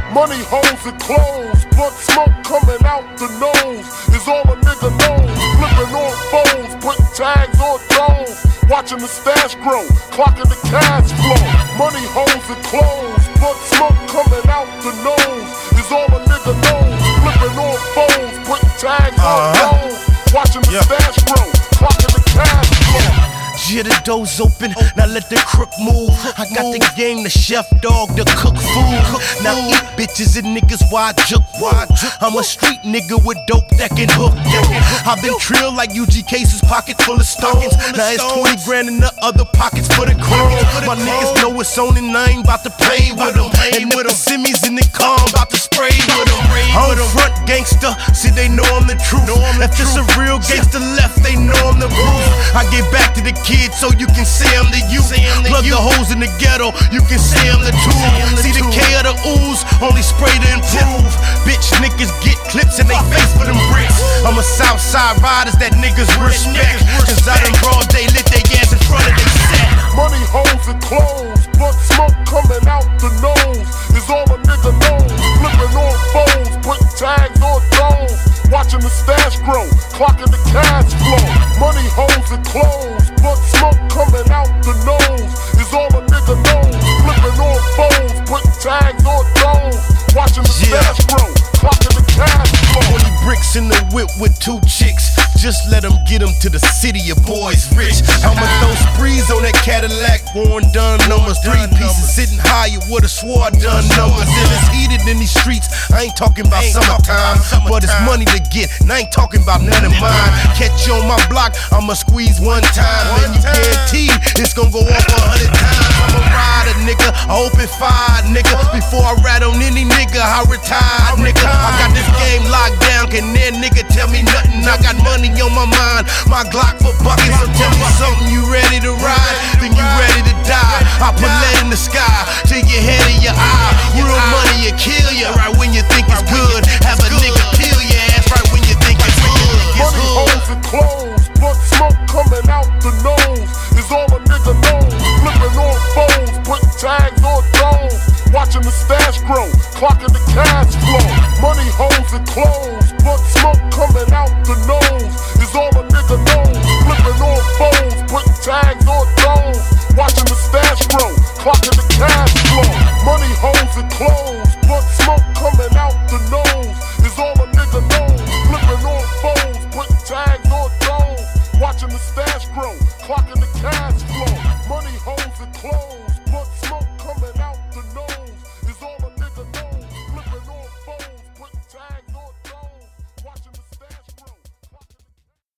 Money, hoes, and clothes. Blunt smoke coming out the nose is all a nigga knows. Flipping on foes, putting tags on drones. Watching the stash grow, clocking the cash flow. Money, hoes, and clothes. Blunt smoke coming out the nose is all a nigga knows. Flipping on foes, putting tags on drones. Watching the stash grow, clocking the cash flow. Yeah, the door's open, now let the crook move. I got the game, the chef dog, the cook food. Now eat bitches and niggas while I juke. I'm a street nigga with dope that can hook. I've been trilled like UG cases, pockets full of stones. Now it's 20 grand in the other pockets for the chrome. My niggas know it's on and I ain't about to play with them. And if the simmies in the car, I'm about to spray with them. I'm front gangster, see they know I'm the truth. If it's a real gangster left, they know I'm the proof. I get back to the kids so you can say I'm the youth. Plug the hoes in the ghetto, you can say I'm the tool. See the K of the ooze, only spray to improve. Bitch niggas get clips in they face for them bricks. I'm a Southside riders that niggas respect. Cause I done broad day lit they ass in front of they set. Money, hoes, and clothes. Blunt smoke coming out the nose is all a nigga knows. Flipping on foes, putting tags on drones. Watching the stash grow, clocking the cash flow. Money, hoes, and clothes. Blunt smoke coming out the nose is all a nigga knows. Flipping on foes, putting tags on drones. Watching the stash grow, clocking the cash flow. 20 bricks in the whip with 2 chicks. Just let them get them to the city, your boy's rich. I'ma throw sprees on that Cadillac, worn done numbers. 3 pieces sitting higher with a swore done numbers. And it's heated in these streets, I ain't talking about summertime. But it's money to get, and I ain't talking about none of mine. Catch you on my block, I'ma squeeze 1 time. And you guaranteed it's gon' go up 100 times. I'm a rider, nigga, I open fire, nigga. Before I rat on any nigga, I retire, nigga. I got this game locked down, can that nigga tell me nothing? I got money on my mind, my Glock for buckets. So tell me something, you ready to ride? Then you ready to die. I put lead in the sky till your head in your eye. Real money will kill you right when you think it's good. Have a nigga kill your ass right when you think it's good. Money, hoes, and clothes. Blunt smoke coming out the nose is all a nigga knows. Flipping on foes, putting tags on drones. Watching the stash grow, clocking the cash flow. Money, hoes, and clothes. Blunt smoke coming out the nose is all a nigga knows. Flipping on foes, putting tags on drones. Watching the stash grow, clocking the cash